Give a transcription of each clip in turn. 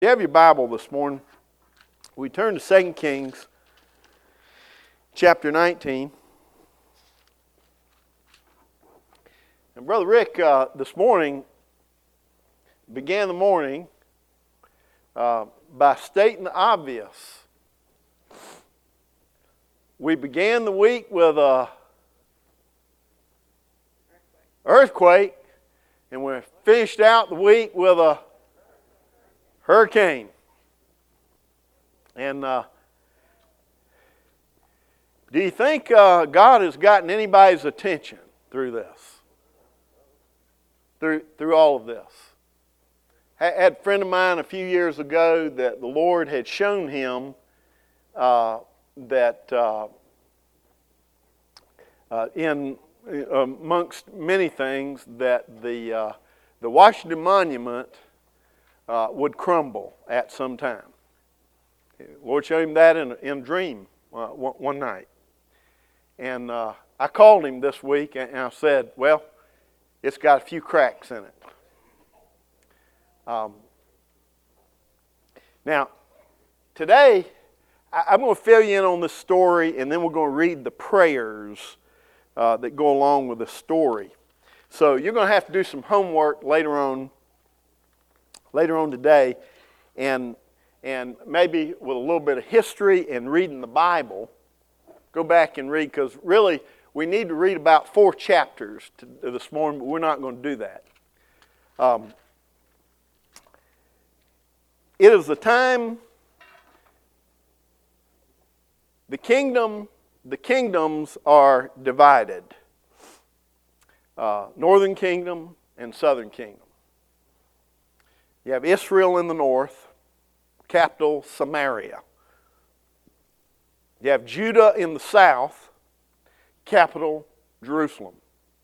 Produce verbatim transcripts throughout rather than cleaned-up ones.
You have your Bible this morning. We turn to Second Kings chapter nineteen. And Brother Rick uh, this morning began the morning uh, by stating the obvious. We began the week with a earthquake, and we finished out the week with a hurricane. And uh, do you think uh, God has gotten anybody's attention through this? Through, through all of this? I had a friend of mine a few years ago that the Lord had shown him uh, that uh, uh, in amongst many things that the uh, the Washington Monument uh, would crumble at some time. The Lord showed him that in, in a dream uh, one, one night. And uh, I called him this week and I said, well, it's got a few cracks in it. Um, now, today, I, I'm going to fill you in on this story, and then we're going to read the prayers uh, that go along with the story. So you're going to have to do some homework later on, later on today, and and maybe with a little bit of history and reading the Bible. Go back and read, because really we need to read about four chapters to, this morning, but we're not going to do that. Um, it is the time the kingdom, the kingdoms are divided. Uh, northern kingdom and southern kingdom. You have Israel in the north, capital Samaria. You have Judah in the south, capital Jerusalem.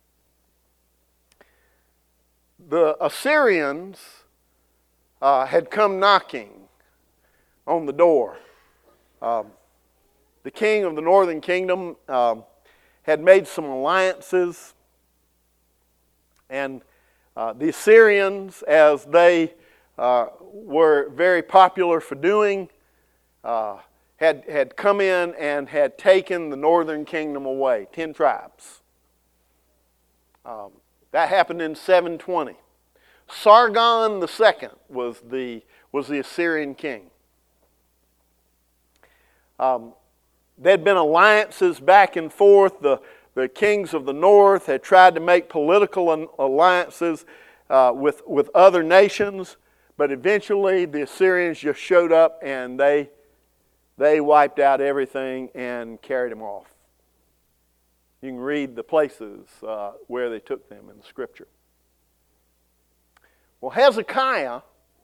The Assyrians uh, had come knocking on the door. Um, the king of the northern kingdom um, had made some alliances, and uh, the Assyrians, as they uh, were very popular for doing, uh, had, had come in and had taken the northern kingdom away, ten tribes. Um, that happened in seven twenty. Sargon the Second was the, was the Assyrian king. Um, there'd been alliances back and forth. The, the kings of the north had tried to make political alliances uh, with, with other nations, but eventually the Assyrians just showed up and they They wiped out everything and carried them off. You can read the places uh, where they took them in the Scripture. Well, Hezekiah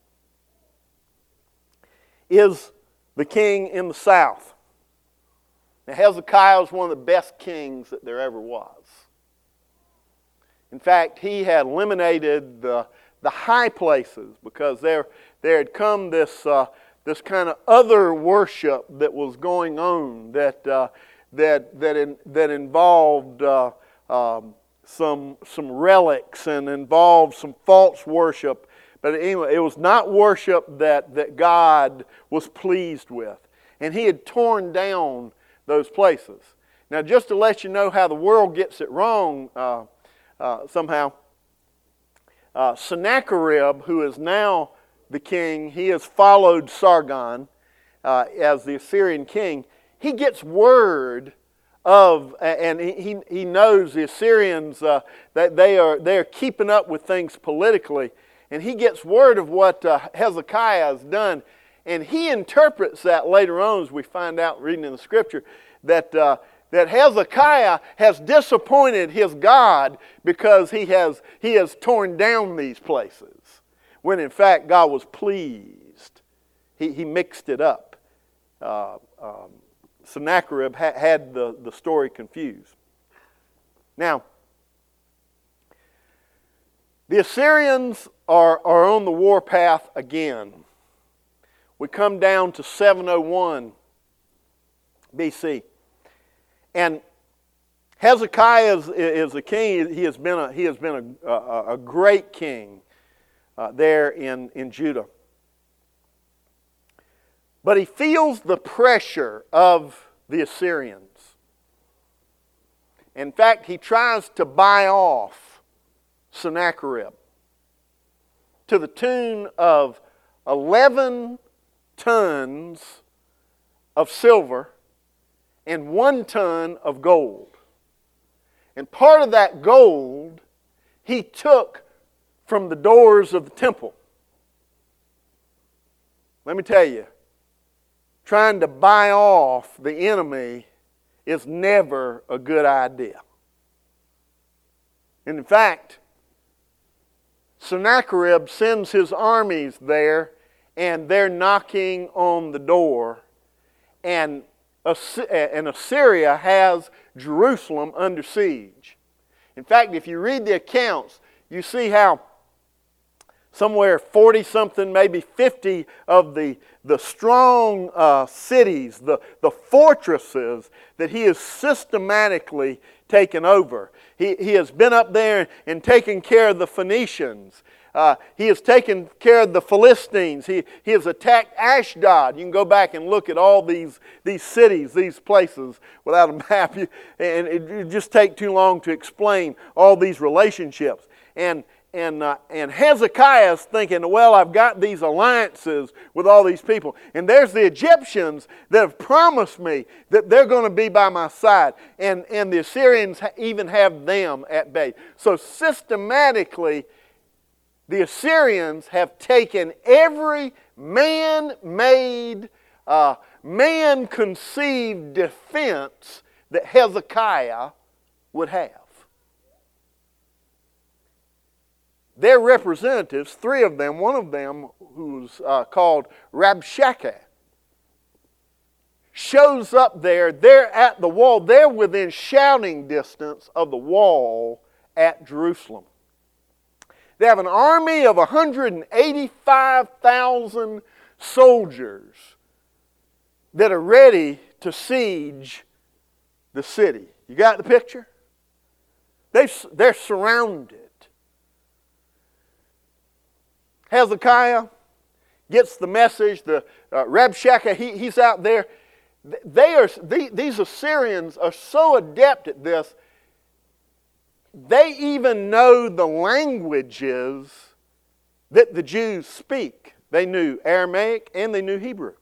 is the king in the south. Now, Hezekiah was one of the best kings that there ever was. In fact, he had eliminated the, the high places because there, there had come this... Uh, This kind of other worship that was going on that uh, that that in, that involved uh, um, some some relics and involved some false worship. But anyway, it was not worship that that God was pleased with, and He had torn down those places. Now, just to let you know how the world gets it wrong, uh, uh, somehow, uh, Sennacherib, who is now the king, he has followed Sargon uh, as the Assyrian king. He gets word of, and he he knows the Assyrians uh, that they are they are keeping up with things politically, and he gets word of what uh, Hezekiah has done, and he interprets that later on, as we find out reading in the Scripture, that uh, that Hezekiah has disappointed his God because he has he has torn down these places. When in fact God was pleased. He, he mixed it up. Uh, um, Sennacherib ha- had the, the story confused. Now, the Assyrians are, are on the warpath again. We come down to seven oh one B C. And Hezekiah is, is a king. He has been a, he has been a, a, a great king. Uh, there in, in Judah. But he feels the pressure of the Assyrians. In fact, he tries to buy off Sennacherib to the tune of eleven tons of silver and one ton of gold. And part of that gold he took from the doors of the temple. Let me tell you, trying to buy off the enemy is never a good idea. And in fact, Sennacherib sends his armies there, and they're knocking on the door, and, and Assyria has Jerusalem under siege. In fact, if you read the accounts, you see how somewhere forty-something, maybe fifty of the, the strong uh, cities, the, the fortresses that he has systematically taken over. He, he has been up there and taken care of the Phoenicians. Uh, he has taken care of the Philistines. He, he has attacked Ashdod. You can go back and look at all these, these cities, these places without a map. You, and it would just take too long to explain all these relationships. And And, uh, and Hezekiah is thinking, well, I've got these alliances with all these people. And there's the Egyptians that have promised me that they're going to be by my side. And, and the Assyrians even have them at bay. So systematically, the Assyrians have taken every man-made, uh, man-conceived defense that Hezekiah would have. Their representatives, three of them, one of them who's uh, called Rabshakeh, shows up there. They're at the wall. They're within shouting distance of the wall at Jerusalem. They have an army of one hundred eighty-five thousand soldiers that are ready to siege the city. You got the picture? They, they're surrounded. Hezekiah gets the message. The uh, Rabshakeh, he, he's out there. They are the, these Assyrians are so adept at this. They even know the languages that the Jews speak. They knew Aramaic and they knew Hebrew.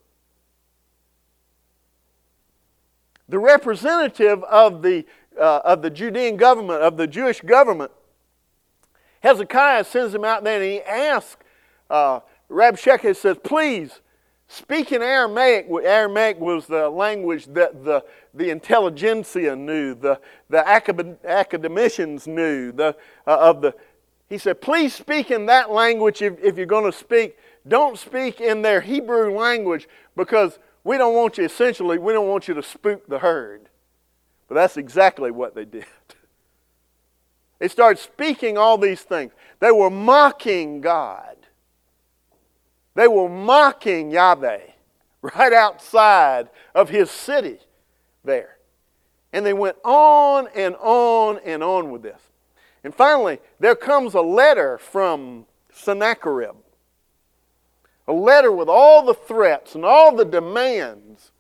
The representative of the uh, of the Judean government, of the Jewish government, Hezekiah sends him out there and he asks. Uh, Rabshakeh says, please, speak in Aramaic. Aramaic was the language that the, the intelligentsia knew, the, the acad- academicians knew. The, uh, of the, he said, please speak in that language if, if you're going to speak. Don't speak in their Hebrew language because we don't want you, essentially, we don't want you to spook the herd. But that's exactly what they did. They started speaking all these things. They were mocking God. They were mocking Yahweh right outside of his city there. And they went on and on and on with this. And finally, there comes a letter from Sennacherib. A letter with all the threats and all the demands.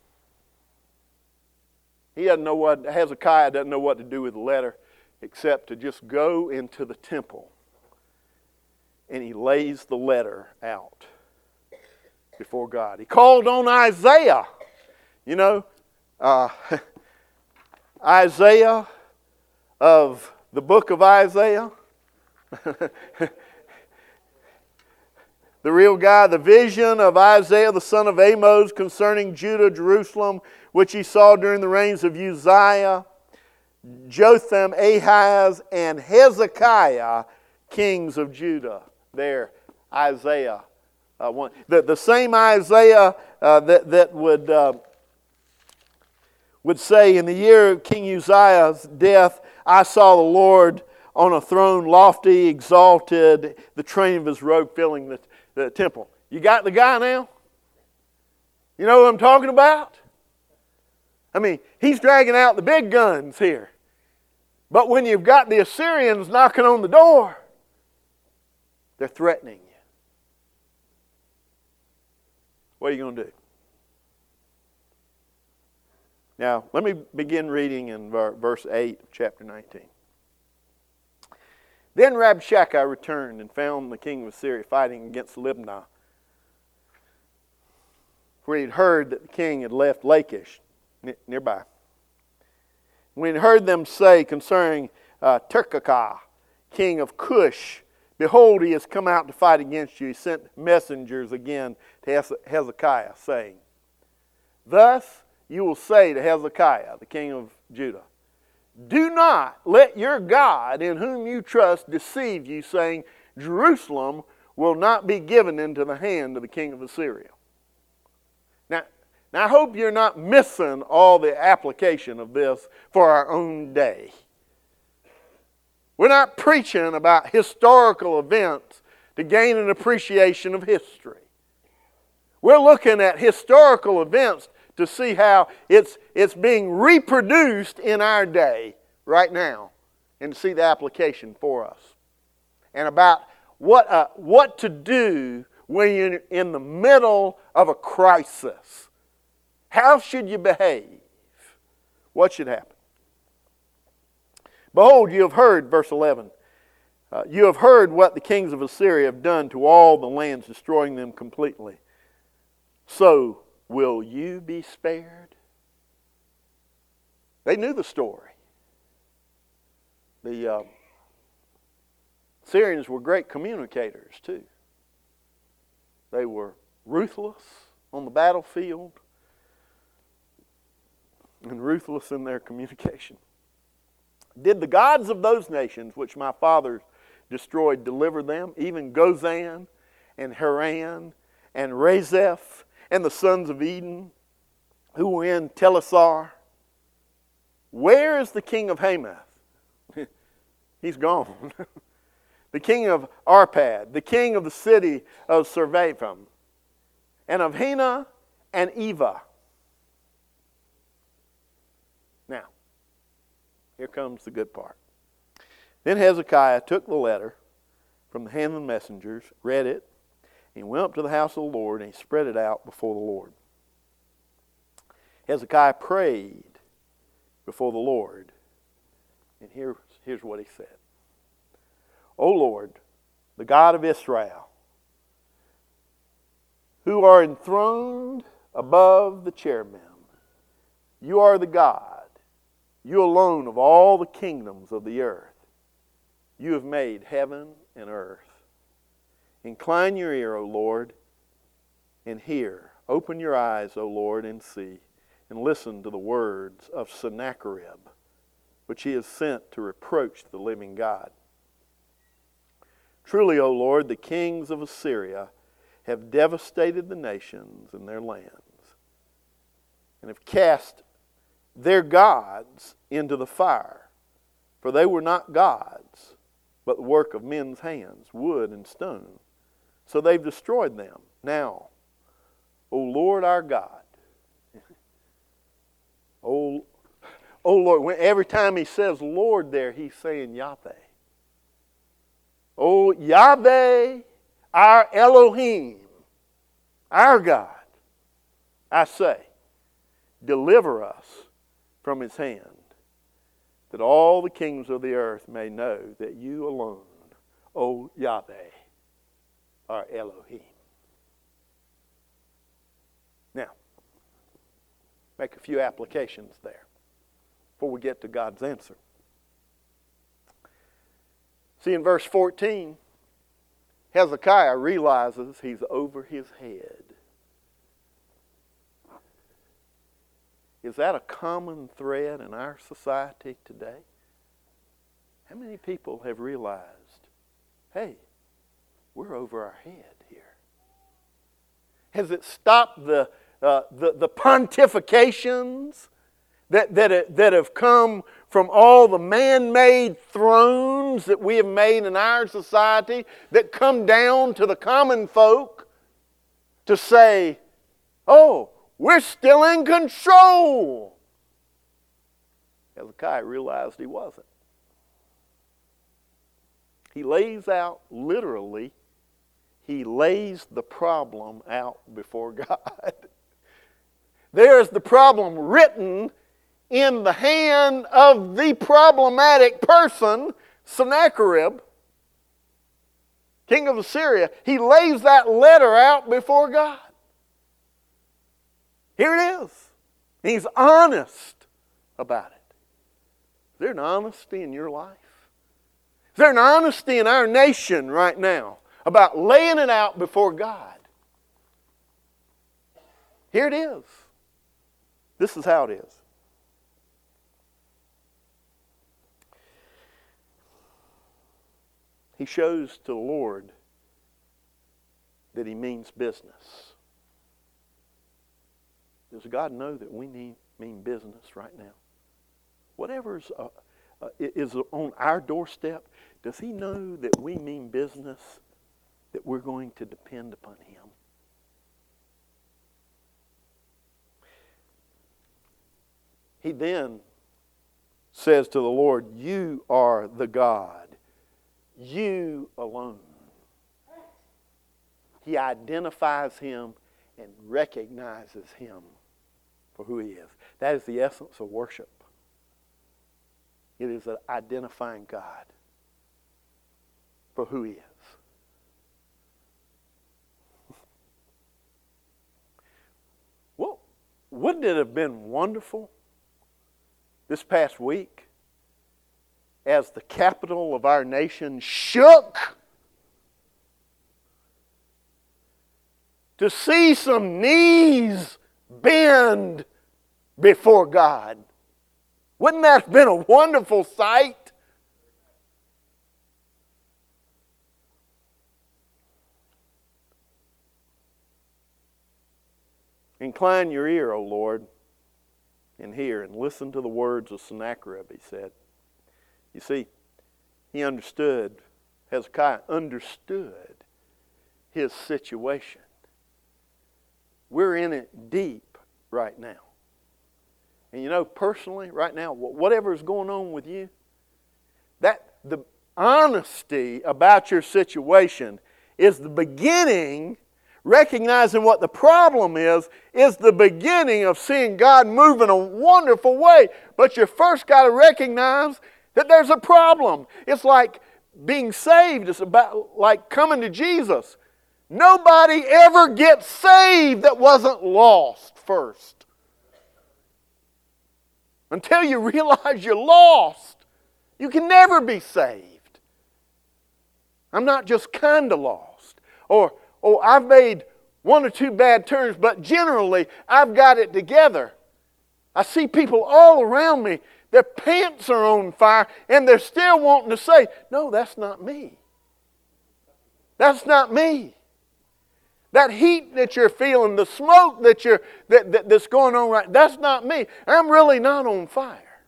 He doesn't know what, Hezekiah doesn't know what to do with the letter except to just go into the temple. And he lays the letter out before God. He called on Isaiah. You know, uh, Isaiah of the book of Isaiah. The real guy, the vision of Isaiah the son of Amos concerning Judah, Jerusalem, which he saw during the reigns of Uzziah, Jotham, Ahaz, and Hezekiah, kings of Judah. There, Isaiah. Uh, one, the, the same Isaiah uh, that, that would, uh, would say, in the year of King Uzziah's death, I saw the Lord on a throne, lofty, exalted, the train of his robe filling the, the temple. You got the guy now? You know what I'm talking about? I mean, he's dragging out the big guns here. But when you've got the Assyrians knocking on the door, they're threatening you. What are you going to do? Now, let me begin reading in verse eight of chapter nineteen. Then Rabshakeh returned and found the king of Assyria fighting against Libnah, for he had heard that the king had left Lachish nearby. When he heard them say concerning uh, Tirkakah, king of Cush, behold, he has come out to fight against you. He sent messengers again to Hezekiah, saying, thus you will say to Hezekiah, the king of Judah, do not let your God in whom you trust deceive you, saying, Jerusalem will not be given into the hand of the king of Assyria. Now, now I hope you're not missing all the application of this for our own day. We're not preaching about historical events to gain an appreciation of history. We're looking at historical events to see how it's, it's being reproduced in our day right now and to see the application for us. And about what, uh, what to do when you're in the middle of a crisis. How should you behave? What should happen? Behold, you have heard, verse eleven, uh, you have heard what the kings of Assyria have done to all the lands, destroying them completely. So, will you be spared? They knew the story. The uh, Syrians were great communicators too. They were ruthless on the battlefield and ruthless in their communication. Did the gods of those nations which my fathers destroyed deliver them, even Gozan and Haran and Rezeph and the sons of Eden who were in Telassar? Where is the king of Hamath? He's gone. The king of Arpad, the king of the city of Servaphim, and of Hena and Eva. Now, here comes the good part. Then Hezekiah took the letter from the hand of the messengers, read it, and went up to the house of the Lord, and he spread it out before the Lord. Hezekiah prayed before the Lord, and here, here's what he said. O Lord, the God of Israel, who are enthroned above the cherubim, you are the God, you alone of all the kingdoms of the earth. You have made heaven and earth. Incline your ear, O Lord, and hear. Open your eyes, O Lord, and see, and listen to the words of Sennacherib, which he has sent to reproach the living God. Truly, O Lord, the kings of Assyria have devastated the nations and their lands, and have cast their gods into the fire. For they were not gods, but the work of men's hands, wood and stone. So they've destroyed them. Now, O Lord our God, O, o Lord, when, every time he says Lord there, he's saying Yahweh. O Yahweh, our Elohim, our God, I say, deliver us from his hand, that all the kings of the earth may know that you alone, O Yahweh, are Elohim. Now, make a few applications there before we get to God's answer. See, in verse fourteen, Hezekiah realizes he's over his head. Is that a common thread in our society today? How many people have realized, hey, we're over our head here? Has it stopped the uh, the, the pontifications that that that have come from all the man-made thrones that we have made in our society, that come down to the common folk to say, oh, we're still in control? Hezekiah realized he wasn't. He lays out, literally, he lays the problem out before God. There's the problem written in the hand of the problematic person, Sennacherib, king of Assyria. He lays that letter out before God. Here it is. He's honest about it. Is there an honesty in your life? Is there an honesty in our nation right now about laying it out before God? Here it is. This is how it is. He shows to the Lord that he means business. Does God know that we need, mean business right now? Whatever uh, uh, is on our doorstep, does he know that we mean business, that we're going to depend upon him? He then says to the Lord, you are the God. You alone. He identifies him and recognizes him for who he is. That is the essence of worship. It is an identifying God for who he is. Well, wouldn't it have been wonderful this past week as the capital of our nation shook to see some knees bend before God? Wouldn't that have been a wonderful sight? Incline your ear, O Lord, and hear, and listen to the words of Sennacherib, he said. You see, he understood, Hezekiah understood his situation. We're in it deep right now. And you know, personally, right now, whatever is going on with you, that the honesty about your situation is the beginning. Recognizing what the problem is, is the beginning of seeing God move in a wonderful way. But you first got to recognize that there's a problem. It's like being saved. It's about like coming to Jesus. Nobody ever gets saved that wasn't lost first. Until you realize you're lost, you can never be saved. I'm not just kind of lost. Or Oh, I've made one or two bad turns, but generally I've got it together. I see people all around me, their pants are on fire, and they're still wanting to say, no, that's not me. That's not me. That heat that you're feeling, the smoke that you're that, that, that's going on right, that's not me. I'm really not on fire.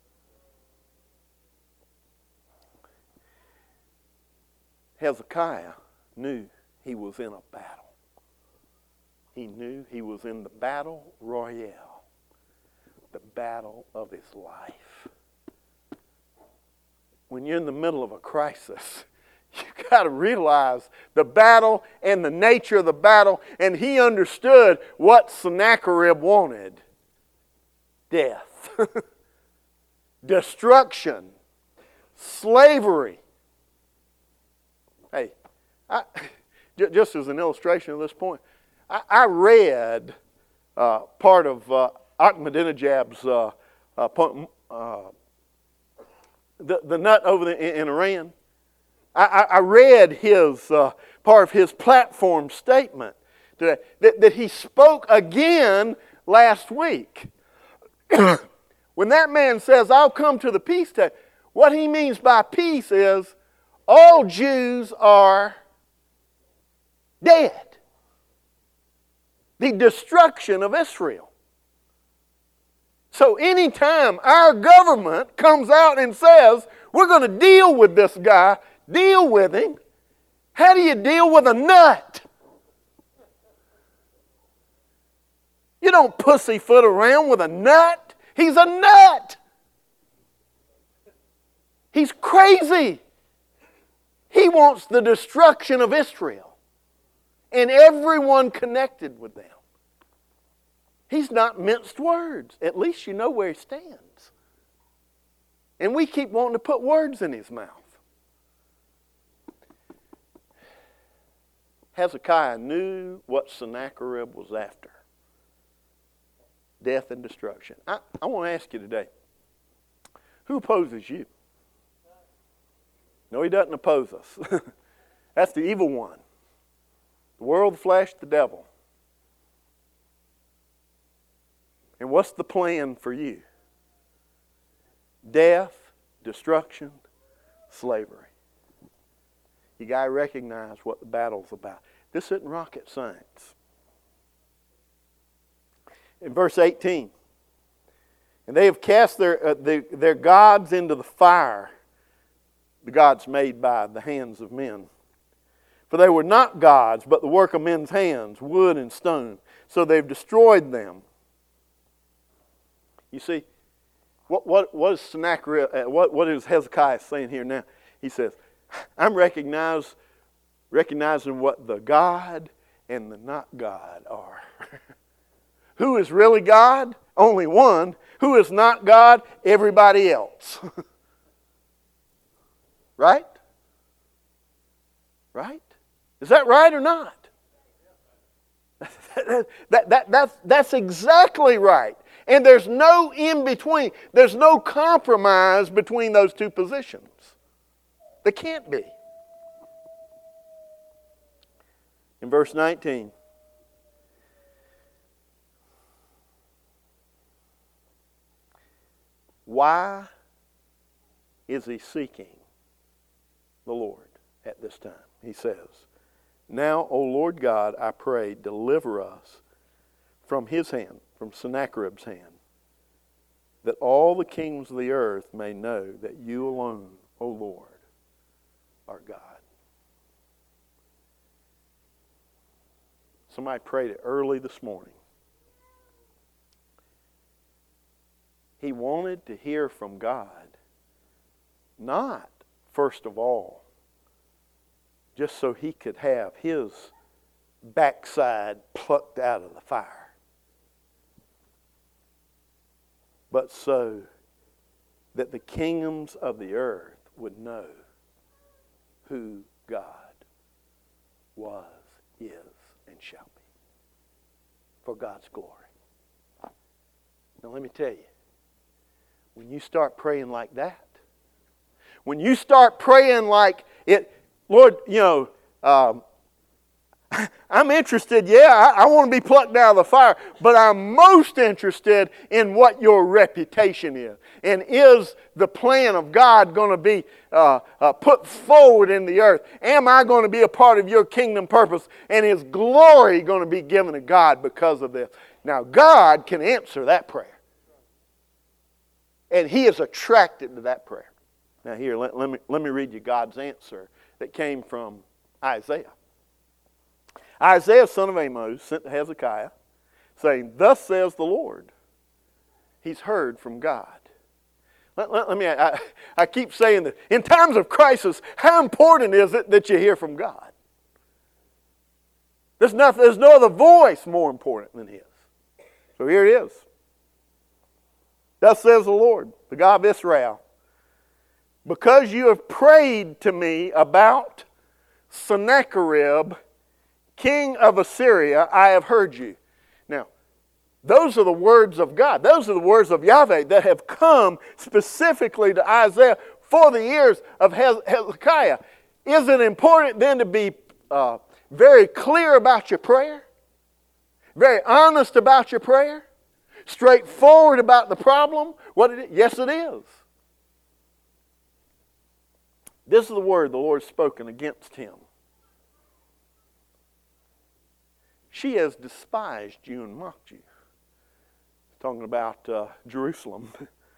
Hezekiah knew he was in a battle. He knew he was in the battle royale, the battle of his life. When you're in the middle of a crisis, you've got to realize the battle and the nature of the battle, and he understood what Sennacherib wanted. Death, destruction, slavery. Hey, I... Just as an illustration of this point, I, I read uh, part of uh, Ahmadinejad's uh, uh, uh, the, the nut over the, in, in Iran. I, I, I read his uh, part of his platform statement today that, that he spoke again last week. When that man says, I'll come to the peace table, what he means by peace is all Jews are dead. The destruction of Israel. So anytime our government comes out and says, we're going to deal with this guy, deal with him, how do you deal with a nut? You don't pussyfoot around with a nut. He's a nut. He's crazy. He wants the destruction of Israel and everyone connected with them. He's not minced words. At least you know where he stands. And we keep wanting to put words in his mouth. Hezekiah knew what Sennacherib was after. Death and destruction. I, I want to ask you today, who opposes you? No, he doesn't oppose us. That's the evil one. The world, the flesh, the devil. And what's the plan for you? Death, destruction, slavery. You got to recognize what the battle's about. This isn't rocket science. In verse eighteen, and they have cast their, uh, their, their gods into the fire, the gods made by the hands of men. For they were not gods, but the work of men's hands, wood and stone. So they've destroyed them. You see, what, what, what is Sennacherib, uh, what, what is Hezekiah saying here now? He says, I'm recognize, recognizing what the God and the not God are. Who is really God? Only one. Who is not God? Everybody else. Right? Right? Is that right or not? that, that, that, that's, that's exactly right. And there's no in between. There's no compromise between those two positions. There can't be. In verse nineteen, why is he seeking the Lord at this time? He says, now, O Lord God, I pray, deliver us from his hand, from Sennacherib's hand, that all the kingdoms of the earth may know that you alone, O Lord, are God. Somebody prayed it early this morning. He wanted to hear from God, not, first of all, just so he could have his backside plucked out of the fire, but so that the kingdoms of the earth would know who God was, is, and shall be, for God's glory. Now let me tell you, when you start praying like that, when you start praying like it, Lord, you know, um, I'm interested, yeah, I, I want to be plucked out of the fire, but I'm most interested in what your reputation is. And is the plan of God going to be uh, uh, put forward in the earth? Am I going to be a part of your kingdom purpose? And is glory going to be given to God because of this? Now, God can answer that prayer. And he is attracted to that prayer. Now here, let, let, me, let me read you God's answer that came from Isaiah. Isaiah, son of Amos, sent to Hezekiah, saying, thus says the Lord. He's heard from God. Let, let, let me, I, I keep saying that in times of crisis, how important is it that you hear from God? There's, nothing, there's no other voice more important than his. So here it is. Thus says the Lord, the God of Israel, because you have prayed to me about Sennacherib, king of Assyria, I have heard you. Now, those are the words of God. Those are the words of Yahweh that have come specifically to Isaiah for the ears of Hezekiah. Is it important then to be uh, very clear about your prayer? Very honest about your prayer? Straightforward about the problem? What it is? Yes, it is. This is the word the Lord has spoken against him. She has despised you and mocked you. Talking about uh, Jerusalem.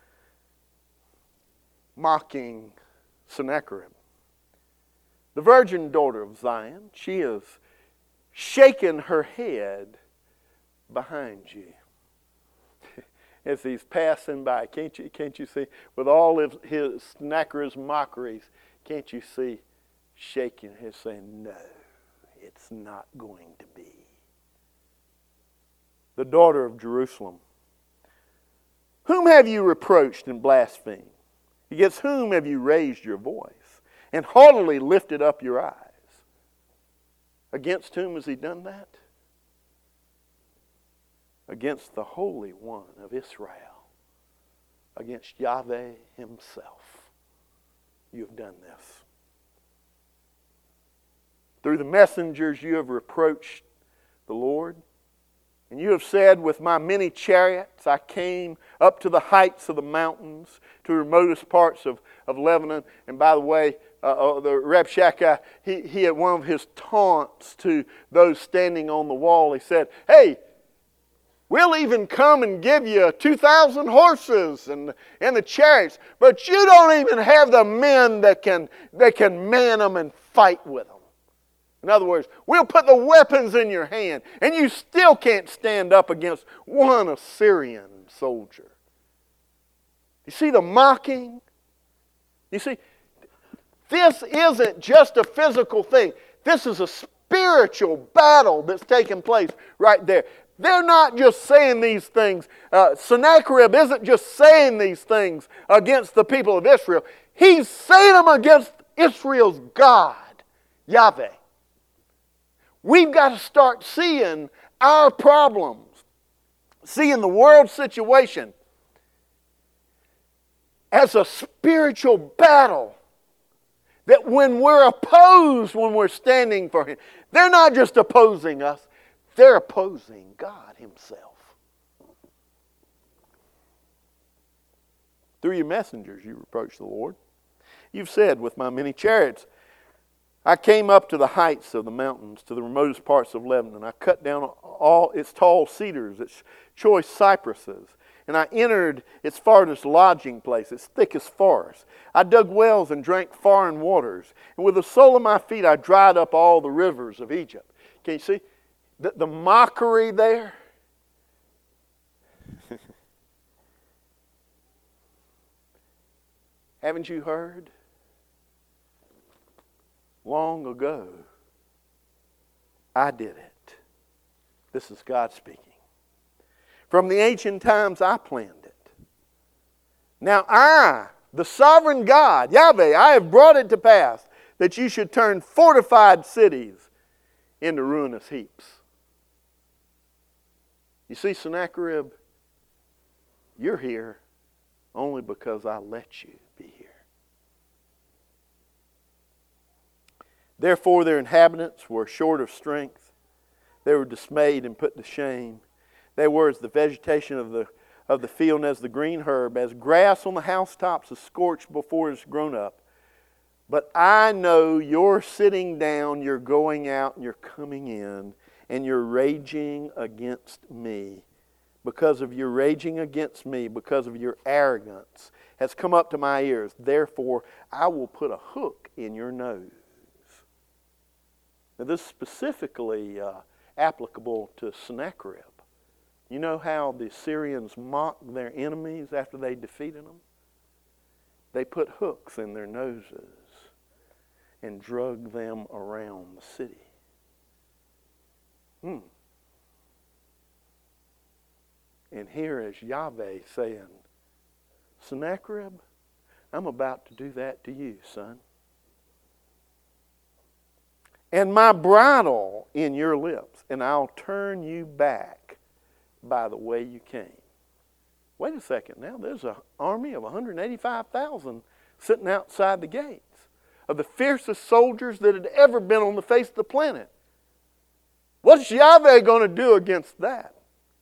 Mocking Sennacherib. The virgin daughter of Zion, she has shaken her head behind you. As he's passing by, can't you, can't you see, with all of his Sennacherib's mockeries, can't you see shaking his saying, no, it's not going to be. the daughter of Jerusalem. Whom have you reproached and blasphemed? Against whom have you raised your voice and haughtily lifted up your eyes? Against whom has he done that? Against the Holy One of Israel. Against Yahweh himself. You have done this. Through the messengers you have reproached the Lord. And you have said, with my many chariots I came up to the heights of the mountains, to the remotest parts of, of Lebanon. And by the way, uh, uh, the Rabshakeh, he, he had one of his taunts to those standing on the wall. He said, hey, we'll even come and give you two thousand horses and, and the chariots, but you don't even have the men that can, that can man them and fight with them. In other words, we'll put the weapons in your hand, and you still can't stand up against one Assyrian soldier. You see the mocking? You see, this isn't just a physical thing. This is a spiritual battle that's taking place right there. They're not just saying these things. Uh, Sennacherib isn't just saying these things against the people of Israel. He's saying them against Israel's God, Yahweh. We've got to start seeing our problems, seeing the world situation as a spiritual battle. That when we're opposed, when we're standing for Him, they're not just opposing us, they're opposing God Himself. Through your messengers you reproach the Lord. You've said, with my many chariots I came up to the heights of the mountains, to the remotest parts of Lebanon. I cut down all its tall cedars, its choice cypresses, and I entered its farthest lodging place, its thickest forest. I dug wells and drank foreign waters, and with the sole of my feet I dried up all the rivers of Egypt. Can you see the, the mockery there? Haven't you heard? Long ago, I did it. This is God speaking. From the ancient times, I planned it. Now I, the sovereign God, Yahweh, I have brought it to pass that you should turn fortified cities into ruinous heaps. You see, Sennacherib, you're here only because I let you be here. Therefore their inhabitants were short of strength. They were dismayed and put to shame. They were as the vegetation of the, of the field and as the green herb, as grass on the housetops is scorched before it's grown up. But I know you're sitting down, you're going out, and you're coming in, and you're raging against me. Because of your raging against me, because of your arrogance, has come up to my ears. Therefore, I will put a hook in your nose. Now, this is specifically uh, applicable to Sennacherib. You know how the Assyrians mocked their enemies after they defeated them? They put hooks in their noses and drug them around the city. Hmm. And here is Yahweh saying, Sennacherib, I'm about to do that to you, son. And my bridle in your lips, and I'll turn you back by the way you came. Wait a second now, there's an army of one hundred eighty-five thousand sitting outside the gates of the fiercest soldiers that had ever been on the face of the planet. What's Yahweh going to do against that?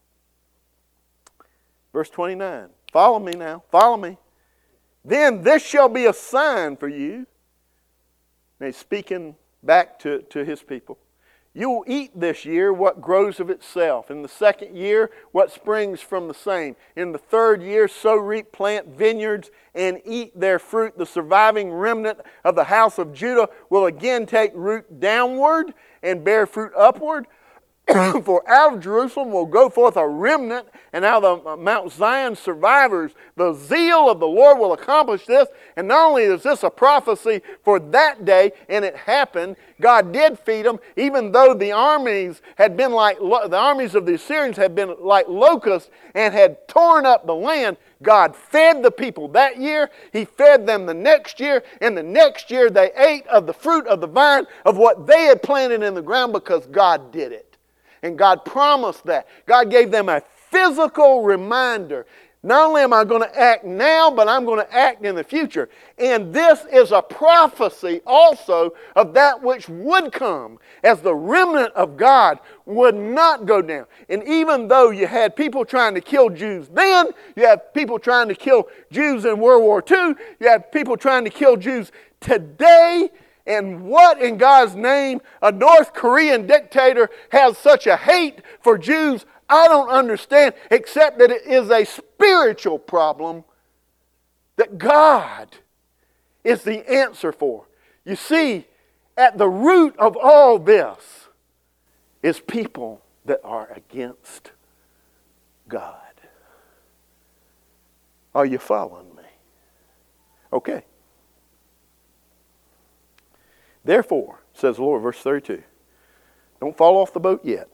Verse twenty-nine, follow me now, follow me. Then this shall be a sign for you. Now he's speaking back to, to his people. You will eat this year what grows of itself. In the second year, what springs from the same. In the third year, sow, reap, plant vineyards, and eat their fruit. The surviving remnant of the house of Judah will again take root downward and bear fruit upward. For out of Jerusalem will go forth a remnant, and out of the Mount Zion survivors. The zeal of the Lord will accomplish this. And not only is this a prophecy for that day, and it happened, God did feed them, even though the armies had been like, the armies of the Assyrians had been like locusts and had torn up the land. God fed the people that year. He fed them the next year. And the next year they ate of the fruit of the vine of what they had planted in the ground because God did it. And God promised that. God gave them a physical reminder. Not only am I going to act now, but I'm going to act in the future. And this is a prophecy also of that which would come as the remnant of God would not go down. And even though you had people trying to kill Jews then, you have people trying to kill Jews in World War Two, you have people trying to kill Jews today. And what in God's name a North Korean dictator has such a hate for Jews, I don't understand, except that it is a spiritual problem that God is the answer for. You see, at the root of all this is people that are against God. Are you following me? Okay. Therefore, says the Lord, verse thirty-two, don't fall off the boat yet.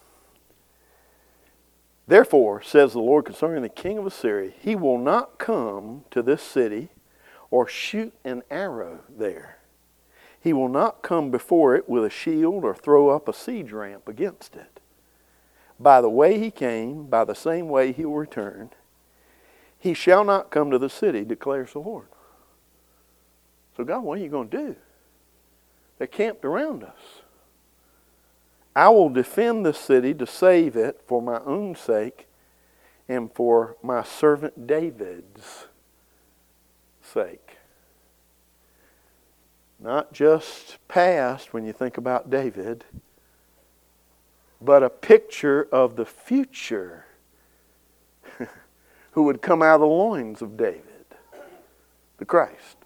Therefore, says the Lord concerning the king of Assyria, he will not come to this city or shoot an arrow there. He will not come before it with a shield or throw up a siege ramp against it. By the way he came, by the same way he will return. He shall not come to the city, declares the Lord. So God, what are you going to do? They're camped around us. I will defend the city to save it for my own sake and for my servant David's sake. Not just past when you think about David, but a picture of the future who would come out of the loins of David, the Christ.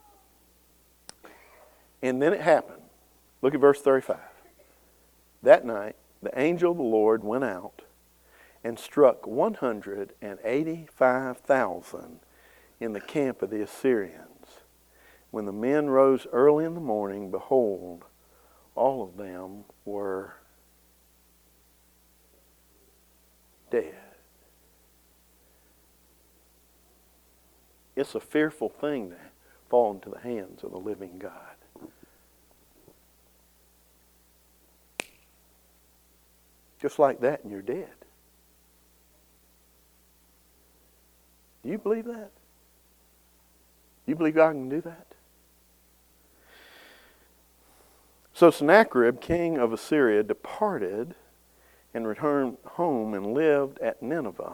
And then it happened. Look at verse thirty-five. That night, the angel of the Lord went out and struck one hundred eighty-five thousand in the camp of the Assyrians. When the men rose early in the morning, behold, all of them were dead. It's a fearful thing to fall into the hands of the living God. Just like that, and you're dead. Do you believe that? Do you believe God can do that? So Sennacherib, king of Assyria, departed and returned home and lived at Nineveh.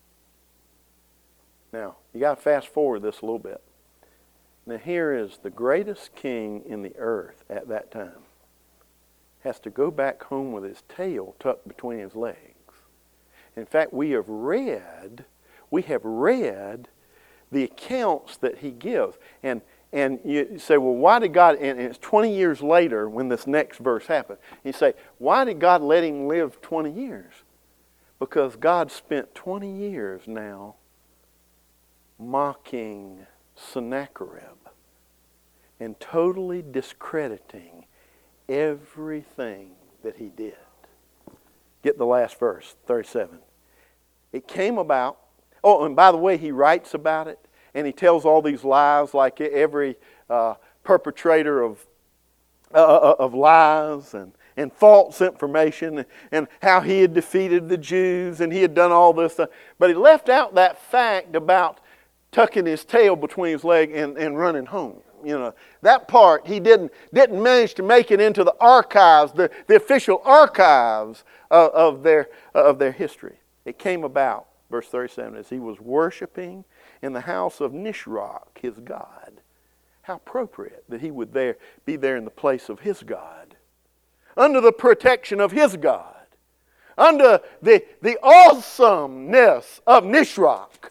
Now, you got to fast forward this a little bit. Now here is the greatest king in the earth at that time. Has to go back home with his tail tucked between his legs. In fact, we have read, we have read the accounts that he gives. And and you say, well, why did God, and it's twenty years later when this next verse happened. You say, why did God let him live twenty years? Because God spent twenty years now mocking Sennacherib and totally discrediting everything that he did. Get the last verse, thirty-seven. It came about, oh, and by the way, he writes about it, and he tells all these lies like every uh, perpetrator of, uh, of lies and, and false information, and, and how he had defeated the Jews, and he had done all this stuff. But he left out that fact about tucking his tail between his leg and, and running home. You know, that part he didn't didn't manage to make it into the archives, the, the official archives of, of their uh, of their history. It came about, verse thirty-seven, as he was worshiping in the house of Nisroch, his god. How appropriate that he would there be there in the place of his God, under the protection of his God, under the the awesomeness of Nisroch,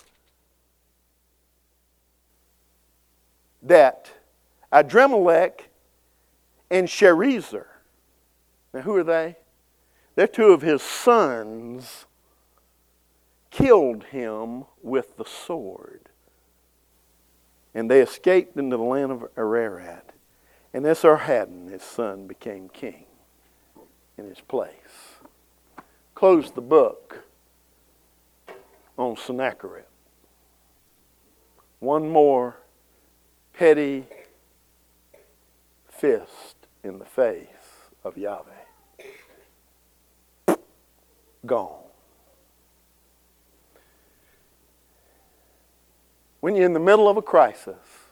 that Adremelech and Sharezer. Now who are they? their two of his sons killed him with the sword. And they escaped into the land of Ararat. And Esarhaddon, his son, became king in his place. Closed the book on Sennacherib. One more petty fist in the face of Yahweh. Gone. When you're in the middle of a crisis,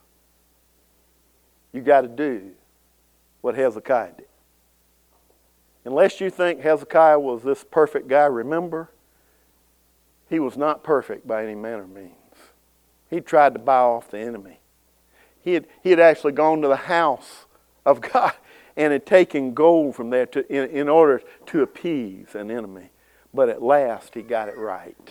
you got to do what Hezekiah did. Unless you think Hezekiah was this perfect guy, remember, he was not perfect by any manner of means. He tried to buy off the enemy. He had, he had actually gone to the house of God and had taken gold from there to, in, in order to appease an enemy. But at last he got it right.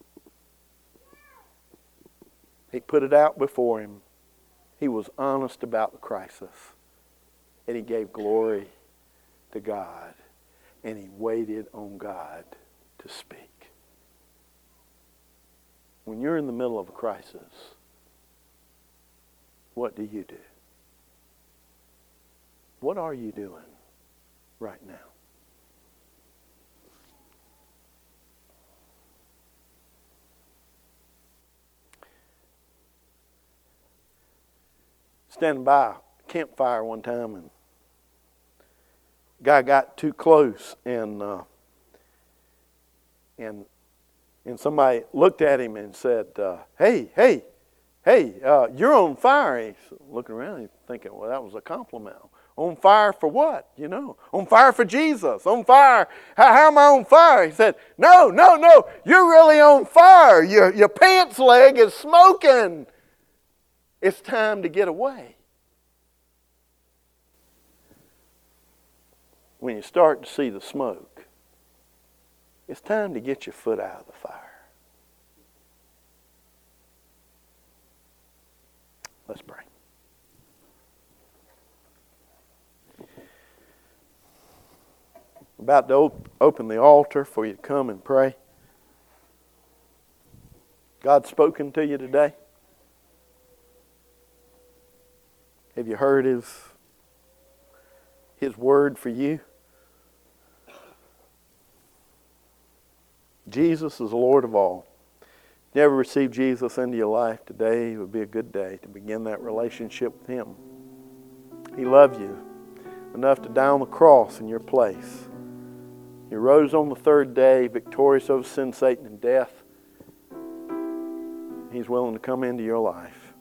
He put it out before him. He was honest about the crisis. And he gave glory to God. And he waited on God to speak. When you're in the middle of a crisis, what do you do? What are you doing right now? Standing by a campfire one time, and guy got too close, and uh, and and somebody looked at him and said, uh, "Hey, hey, hey, uh, you're on fire." He's looking around, he's thinking, "Well, that was a compliment. On fire for what? You know, on fire for Jesus. On fire. How, how am I on fire?" He said, "No, no, no. You're really on fire. Your your pants leg is smoking. It's time to get away." When you start to see the smoke, it's time to get your foot out of the fire. Let's pray. I'm about to op- open the altar for you to come and pray. God's spoken to you today? Have you heard His, His word for you? Jesus is the Lord of all. If you never received Jesus into your life, today would be a good day to begin that relationship with Him. He loved you enough to die on the cross in your place. He rose on the third day, victorious over sin, Satan, and death. He's willing to come into your life.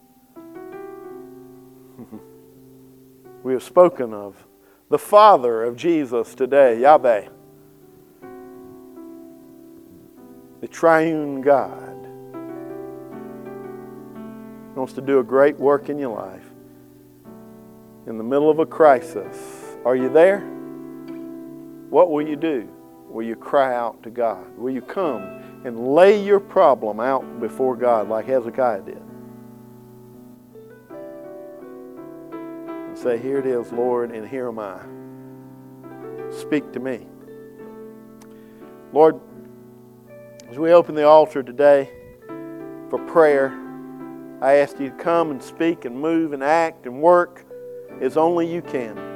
We have spoken of the Father of Jesus today, Yahweh, the triune God. He wants to do a great work in your life. In the middle of a crisis, are you there? What will you do? Will you cry out to God? Will you come and lay your problem out before God like Hezekiah did? And say, "Here it is, Lord, and here am I. Speak to me." Lord, as we open the altar today for prayer, I ask you to come and speak and move and act and work as only you can.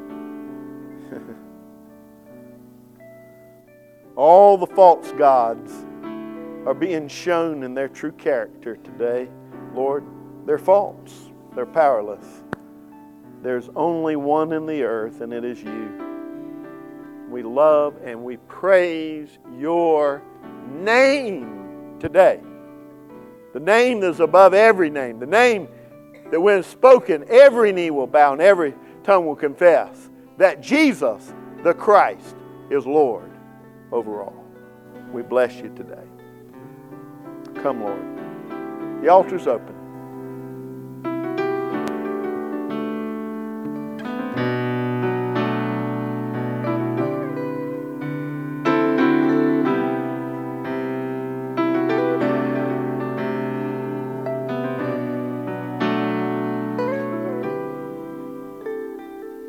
All the false gods are being shown in their true character today. Lord, they're false. They're powerless. There's only one in the earth, and it is you. We love and we praise your name today. The name that's above every name. The name that when spoken, every knee will bow and every tongue will confess that Jesus, the Christ, is Lord over all. We bless you today. Come, Lord. The altar's open.